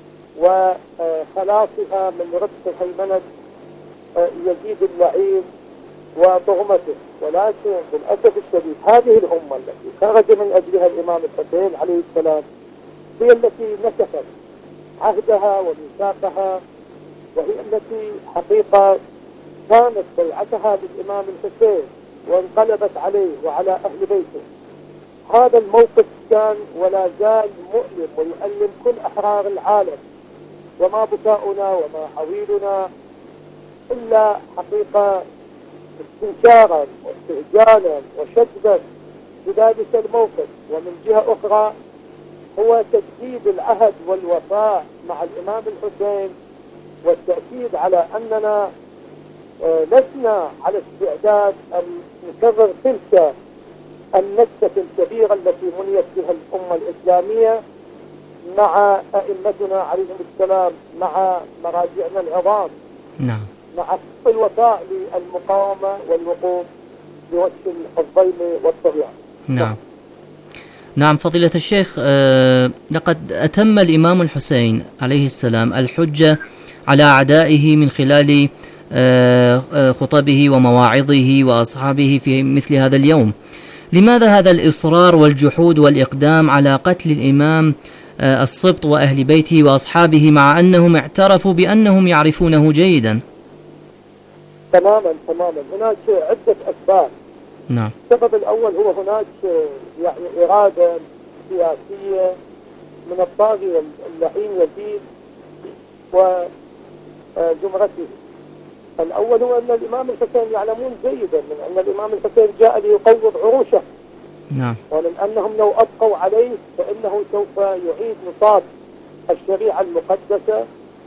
وخلاصها من ربط هيمنة يزيد اللعين وطغمته. ولكن للأسف الشديد هذه الأمة التي خرج من أجلها الإمام الحسين عليه السلام هي التي نكثت عهدها وميثاقها وهي التي حقيقة كانت بيعتها بالإمام الحسين وانقلبت عليه وعلى أهل بيته. هذا الموقف كان ولا زال مؤلم ويؤلم كل أحرار العالم. وما بكاؤنا وما حويلنا إلا حقيقة استنكارا واستهجانا وشجبا بذلك الموقف. ومن جهة أخرى هو تجديد العهد والوفاء مع الإمام الحسين والتأكيد على أننا لسنا على استعداد أن نكرر تلك النكسة الكبيرة التي منيت بها الأمة الإسلامية مع أئمتنا عليهم السلام مع مراجعنا العظام. نعم. مع الوفاء للمقاومة والوقوف بوجه الظلم والطغيان. نعم. نعم فضيلة الشيخ، أه لقد أتم الإمام الحسين عليه السلام الحجة على أعدائه من خلال أه خطبه ومواعظه وأصحابه في مثل هذا اليوم. لماذا هذا الإصرار والجحود والإقدام على قتل الإمام أه السبط وأهل بيته وأصحابه مع أنهم اعترفوا بأنهم يعرفونه جيدا؟ تماما تماما. هناك عدة أسباب نعم. السبب الأول هو هناك يعني إرادة سياسية من الطاغية اللعين يزيد وزمرته. الأول هو أن الإمام الحسين يعلمون جيدا من أن الإمام الحسين جاء ليقوض عروشه. نعم. ومن أنهم لو أبقوا عليه فإنه سوف يعيد نصاب الشريعة المقدسة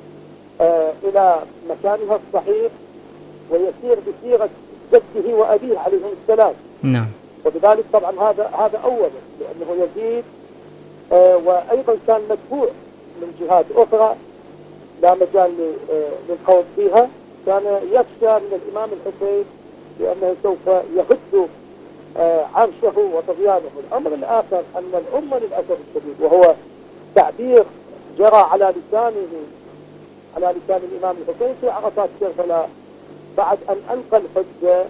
آه إلى مكانها الصحيح ويسير بسيرة جده وأبيه عليهم السلام. نعم. وبذلك طبعا هذا هذا أولا لأنه يزيد آه وأيضا كان مدفوع من جهات أخرى لا مجال للخوض فيها. كان يخشى من الإمام الحسين لأنه سوف يهد آه عرشه وطغيانه. الأمر الآخر أن الأمة للأسف الشديد وهو تعبير جرى على لسانه على لسان الإمام الحسين في عرفات كربلاء بعد أن ألقى الحجة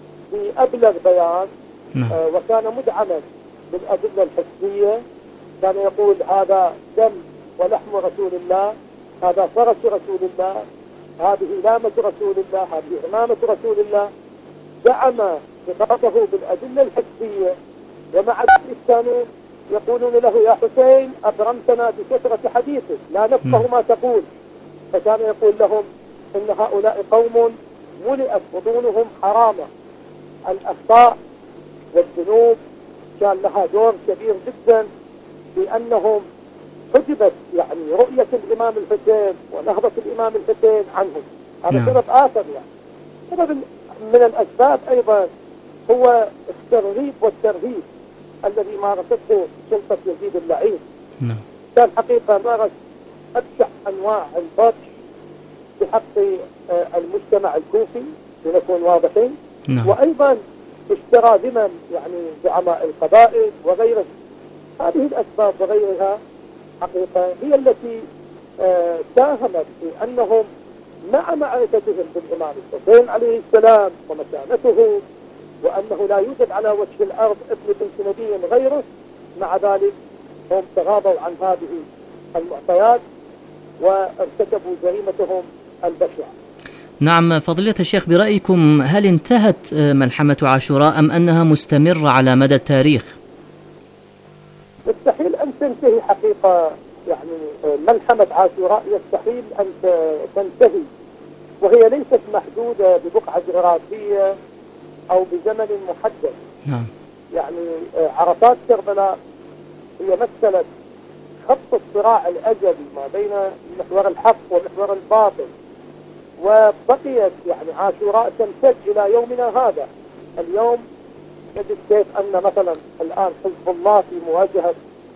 بأبلغ بيان آه وكان مدعما بالأدلة الحسية. كان يقول هذا دم ولحم رسول الله، هذا فرس رسول الله، هذه لامة رسول الله، هذه إمامة رسول الله. دعم خطابه بالأدلة الحسية ومع ذلك كانوا يقولون له يا حسين أبرمتنا بكثرة حديثك لا نفقه ما تقول. فكان يقول لهم إن هؤلاء قوم ملئت بطونهم حرامة. الأخطاء والذنوب كان لها دور كبير جدا بأنهم حجبت يعني رؤية الإمام الحسين ونهضة الإمام الحسين عنهم. هذا نعم. سبب آخر يعني. سبب من الأسباب أيضا هو الترغيب والترهيب الذي مارسته سلطة يزيد اللعين. نعم. كان حقيقة مارس أبشع أنواع البطش بحق المجتمع الكوفي لنكون واضحين. نعم. وأيضا اشترى ذمم يعني زعماء القبائل وغيره. هذه الأسباب وغيرها حقيقة هي التي آه ساهمت في أنهم مع معرفتهم بالإمام الحسين عليه السلام ومكانته وأنه لا يوجد على وجه الأرض ابن بنت نبي غيره، مع ذلك هم تغاضوا عن هذه المعطيات وارتكبوا جريمتهم البشعة. نعم فضيلة الشيخ، برأيكم هل انتهت ملحمة عاشوراء أم أنها مستمرة على مدى التاريخ؟ يستحيل أن تنتهي حقيقة، يعني ملحمة عاشوراء يستحيل أن تنتهي، وهي ليست محدودة ببقعة جغرافية أو بزمن محدد. نعم. يعني عرفات كربلاء هي مثلت خط الصراع الأزلي ما بين محور الحق ومحور الباطل، وبقيت يعني عاشوراء تمتد إلى يومنا هذا. اليوم نجد كيف أن مثلا الآن حزب الله في مواجهة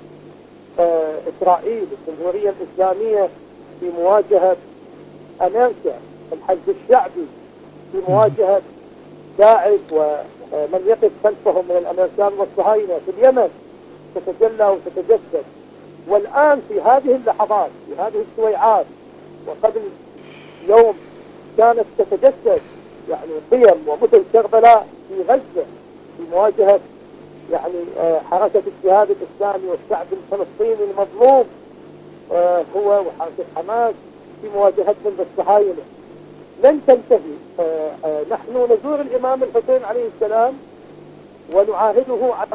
آه إسرائيل، الجمهورية الإسلامية في مواجهة أمريكا، الحزب الشعبي في مواجهة داعش ومن يقف خلفهم من الأمريكان والصهاينة في اليمن تتجلى وتتجسد. والآن في هذه اللحظات في هذه السويعات وقبل يوم كانت تتجسد يعني قيم ومثل كربلاء في غزة في مواجهة يعني حركة الجهاد الإسلامي والشعب الفلسطيني المظلوم هو وحركة حماس في مواجهتهم بالصهاينة. لن تنتهي. نحن نزور الإمام الحسين عليه السلام ونعاهده على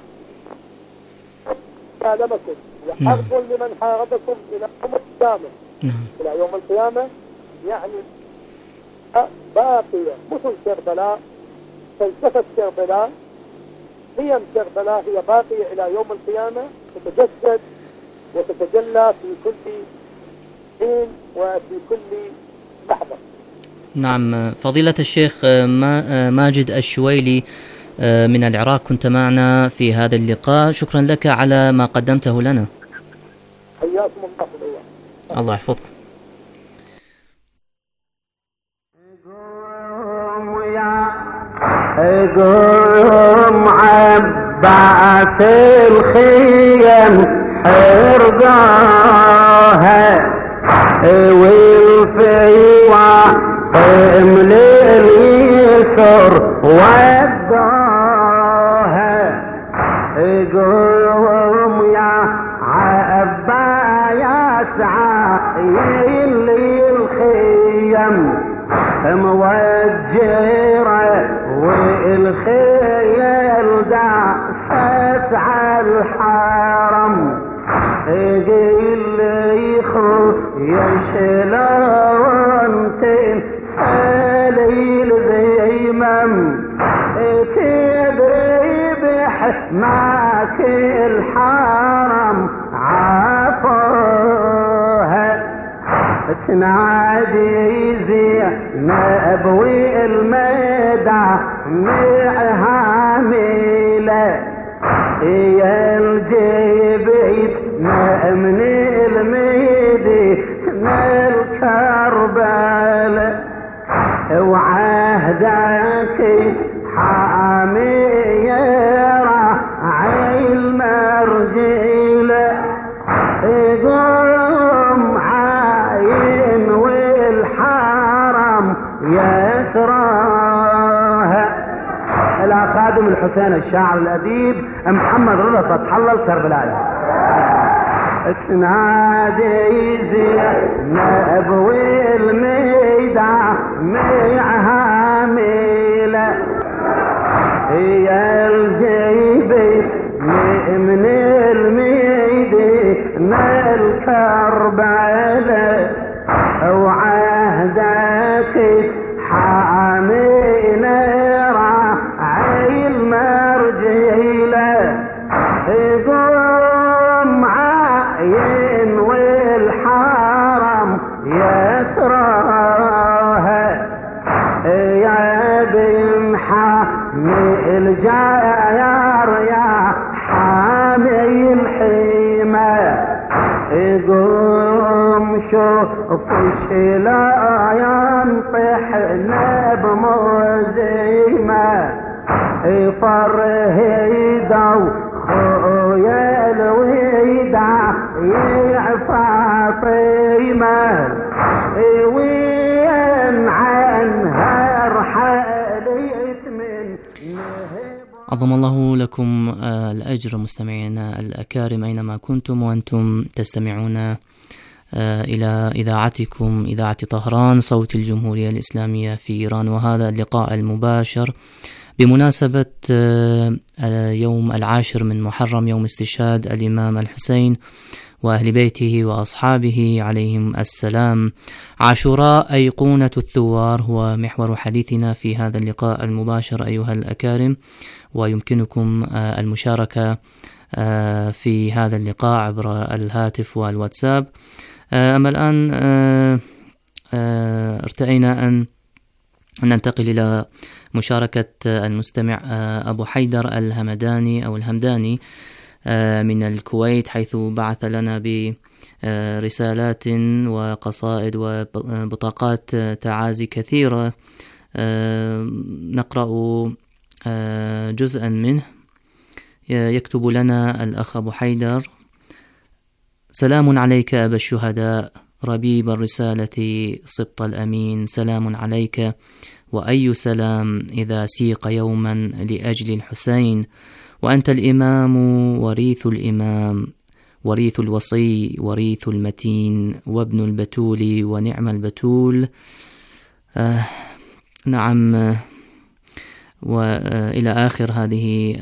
سالمكم وحرب لمن حاربكم إلى يوم القيامة. إلى يوم القيامة يعني باقية مثل كربلاء، فلسفة كربلاء، قيم كربلاء هي باقية إلى يوم القيامة، تتجسد وتتجلى في كل حين وفي كل لحظة. نعم فضيلة الشيخ ماجد الشويلي من العراق، كنت معنا في هذا اللقاء، شكرا لك على ما قدمته لنا. حياكم الله. الله يحفظك. قوم عباس الخيم حرقاها والفيوة قمل اليسر وداها. قوم يا عباس عايل الخيم موجرة والخيل يشلون تنسالي الذيمم تدري بحماك الحرم عافوها تنادي زينب والمدى معها ميلة يا الجبيت من المدينة الكربلاء وعهدك حامي راعي المرجيلة قوم عاين والحرم يسراها. إلى خادم الحسين الشاعر الأديب محمد رضا فتح الله الكربلائي. تنادي زينب والميدة معها ميلة يا الجيبت من الميدة الكربلاء وعهدك حامينا راعي المرجيلة قوم عاين والحرم يسراها يا بمحامي الجاير يا حامي الحيمة قوم شوف شلا ينطحنا بموزيمة فرهيدا خويا الويدع يعفاطيمة وين عنها رحلت من عظم الله لكم الأجر مستمعينا الأكارم أينما كنتم وأنتم تستمعون إلى إذاعتكم إذاعة طهران صوت الجمهورية الإسلامية في إيران، وهذا اللقاء المباشر بمناسبة يوم العاشر من محرم، يوم استشهاد الإمام الحسين وأهل بيته وأصحابه عليهم السلام. عاشوراء أيقونة الثوار هو محور حديثنا في هذا اللقاء المباشر أيها الأكارم، ويمكنكم المشاركة في هذا اللقاء عبر الهاتف والواتساب. أما الآن ارتأينا أن ننتقل إلى مشاركة المستمع أبو حيدر الهمداني أو الهمداني من الكويت، حيث بعث لنا برسالات وقصائد وبطاقات تعازي كثيرة. نقرأ جزءا منه. يكتب لنا الأخ أبو حيدر: سلام عليك أبا الشهداء، ربيب الرسالة سبط الأمين، سلام عليك، وأي سلام إذا سيق يوما لأجل الحسين، وأنت الإمام وريث الإمام، وريث الوصي، وريث المتين، وابن البتول ونعم البتول. آه نعم، وإلى آخر هذه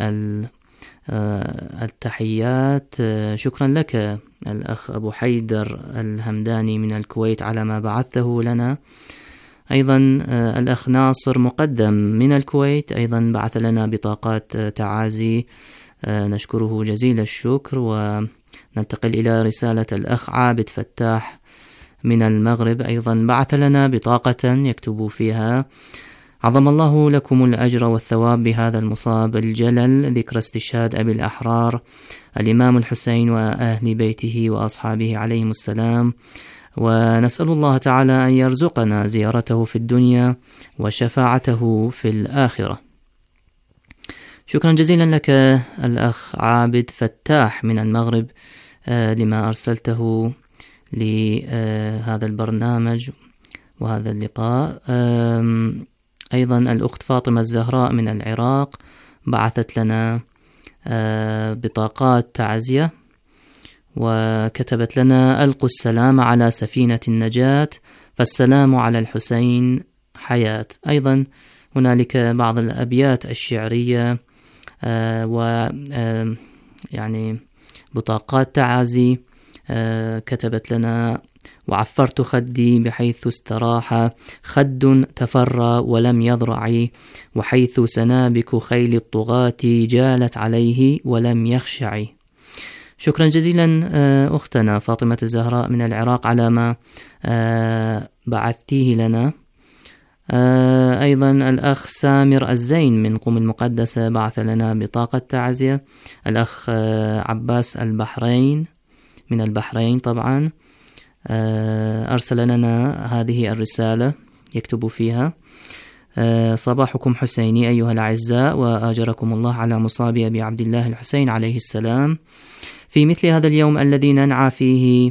التحيات. شكرا لك الأخ أبو حيدر الهمداني من الكويت على ما بعثته لنا. أيضا الأخ ناصر مقدم من الكويت أيضا بعث لنا بطاقات تعازي، نشكره جزيل الشكر. وننتقل إلى رسالة الأخ عابد فتاح من المغرب، أيضا بعث لنا بطاقة يكتب فيها: عظم الله لكم الأجر والثواب بهذا المصاب الجلل، ذكرى استشهاد أبي الأحرار الإمام الحسين وأهل بيته وأصحابه عليهم السلام، ونسأل الله تعالى أن يرزقنا زيارته في الدنيا وشفاعته في الآخرة. شكرا جزيلا لك الأخ عابد فتاح من المغرب لما أرسلته لهذا البرنامج وهذا اللقاء. أيضا الأخت فاطمة الزهراء من العراق بعثت لنا بطاقات تعزية وكتبت لنا: ألقوا السلام على سفينة النجاة، فالسلام على الحسين حياة. أيضا هنالك بعض الأبيات الشعرية و يعني بطاقات تعازي كتبت لنا وعفرت خدي بحيث استراح خد تفرى ولم يضرع، وحيث سنابك خيل الطغاة جالت عليه ولم يخشع. شكرا جزيلا أختنا فاطمة الزهراء من العراق على ما بعثتيه لنا. أيضا الأخ سامر الزين من قم المقدسة بعث لنا بطاقة تعزية. الأخ عباس البحرين من البحرين طبعا أرسل لنا هذه الرسالة يكتب فيها: صباحكم حسيني أيها الأعزاء، وآجركم الله على مصاب أبي عبد الله الحسين عليه السلام. في مثل هذا اليوم الذي ننعى فيه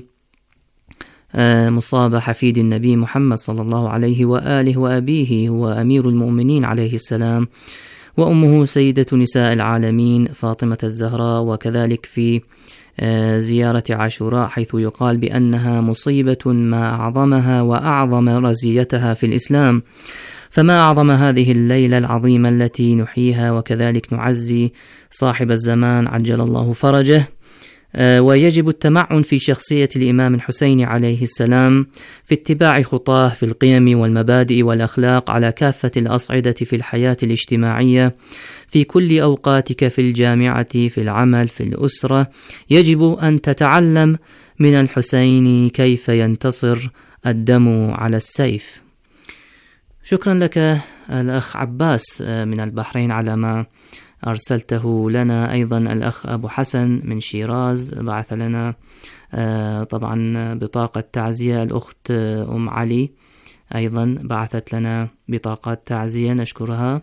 مصاب حفيد النبي محمد صلى الله عليه وآله وأبيه هو أمير المؤمنين عليه السلام، وأمه سيدة نساء العالمين فاطمة الزهراء، وكذلك في زيارة عاشوراء حيث يقال بأنها مصيبة ما أعظمها وأعظم رزيتها في الإسلام، فما أعظم هذه الليلة العظيمة التي نحييها وكذلك نعزي صاحب الزمان عجل الله فرجه. ويجب التمعن في شخصية الإمام الحسين عليه السلام في اتباع خطاه في القيم والمبادئ والأخلاق على كافة الأصعدة في الحياة الاجتماعية، في كل أوقاتك، في الجامعة، في العمل، في الأسرة. يجب أن تتعلم من الحسين كيف ينتصر الدم على السيف. شكرا لك الأخ عباس من البحرين على ما أرسلته لنا. أيضا الأخ أبو حسن من شيراز بعث لنا طبعا بطاقة تعزية. الأخت أم علي أيضا بعثت لنا بطاقة تعزية نشكرها.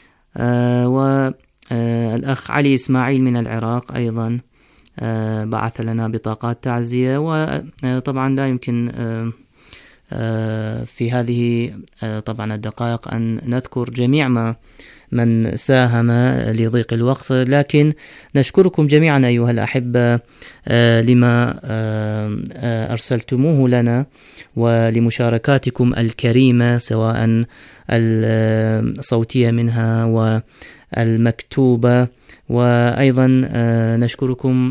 والأخ علي إسماعيل من العراق أيضا بعث لنا بطاقات تعزية. وطبعا لا يمكن في هذه طبعا الدقائق أن نذكر جميع ما من ساهم لضيق الوقت، لكن نشكركم جميعا أيها الأحبة لما أرسلتموه لنا ولمشاركاتكم الكريمة سواء الصوتية منها والمكتوبة. وأيضا نشكركم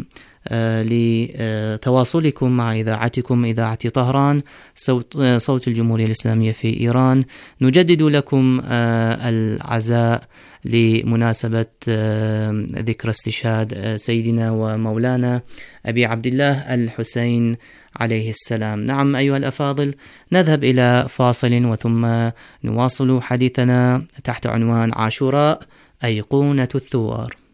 لتواصلكم مع إذاعتكم إذاعة طهران صوت, صوت الجمهورية الإسلامية في إيران. نجدد لكم العزاء لمناسبة ذكرى استشهاد سيدنا ومولانا أبي عبد الله الحسين عليه السلام. نعم أيها الأفاضل، نذهب إلى فاصل وثم نواصل حديثنا تحت عنوان عاشوراء أيقونة الثوار.